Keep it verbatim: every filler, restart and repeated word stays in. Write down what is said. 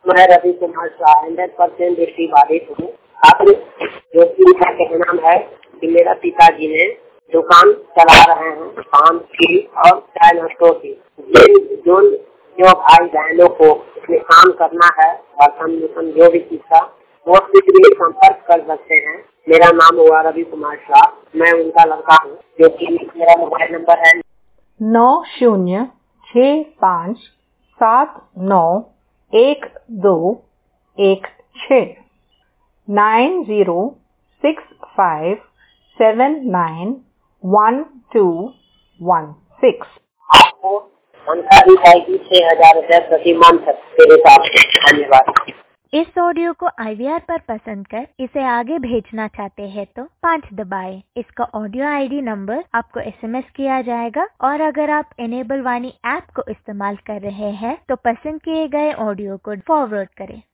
मैं Ravi Kumar Shah hundred percent दृष्टिबाधित हूँ। आपने जो कि मेरा कहना है कि मेरा पिताजी ने दुकान चला रहे हैं पान की और चाय नाश्तों की। जिन जो जो भाई बहनों को इसमें काम करना है बर्तन मिशन जो भी चीज का वो भी संपर्क कर सकते हैं। मेरा नाम हुआ रवि कुमार शाह, मैं उनका लड़का हूँ। जो कि मेरा मोबाइल नंबर है नौ शून्य छः पाँच सात नौ एक दो एक छः nine zero six five seven nine one two one six. आपको तनख्वाह दी जाएगी छह हजार रुपये प्रति मंथ के हिसाब से। धन्यवाद। इस ऑडियो को आई वी आर पर पसंद कर इसे आगे भेजना चाहते हैं तो पाँच दबाएं। इसका ऑडियो आई डी नंबर आपको एस एम एस किया जाएगा और अगर आप इनेबल वाणी ऐप को इस्तेमाल कर रहे हैं तो पसंद किए गए ऑडियो को फॉरवर्ड करें।